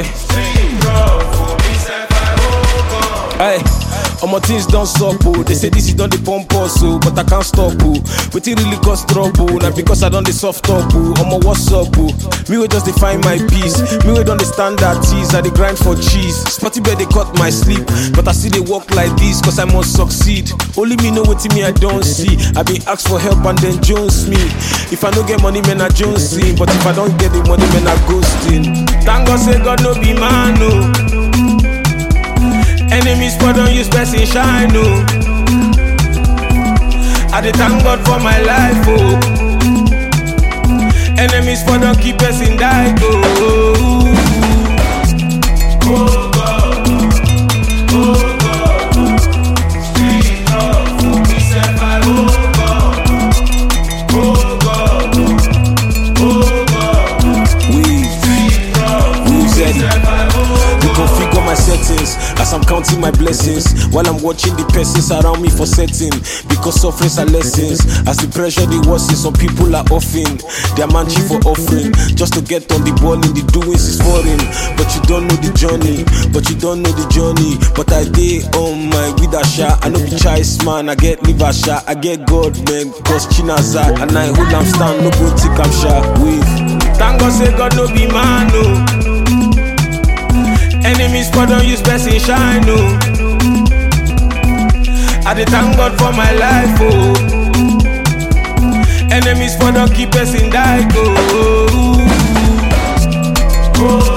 say. Hey, all my things don't stop, oh. They say this is done the pump also, but I can't stop, oh. But it really cause trouble, now because I done the soft top, oh. I'm a what's up, oh. Me will just define my peace. Me will understand that tease, I dey grind for cheese. Spotty bed they cut my sleep, but I still they walk like this, cause I must succeed. Only me know what me I don't see. I been asked for help and then Jones me. If I don't get money, man I Jones see. But if I don't get the money, man I ghosting. Thank God say God no be man, no. Enemies but don't use person shine, no. I dey thank God for my life, oh. Enemies but don't keep person die, oh. Oh God, oh God, street love for me, self I oh God, oh God, oh God. We said you configure my settings as I'm counting my blessings while I'm watching the persons around me for setting. Because sufferings are lessons. As the pressure they worsen, some people are offering their manchi for offering just to get on the ball. In the doings is foreign, but you don't know the journey. But you don't know the journey. But I dey on my with a shot. I know be choice man. I get liver shot. I get God man. Cause Chinaza and I hold am stand. No go take am shot. Wait. Thank God say God no be man no. Enemies but don't use person shine, no. I dey thank God for my life, oh. Enemies but don't keep person die, oh.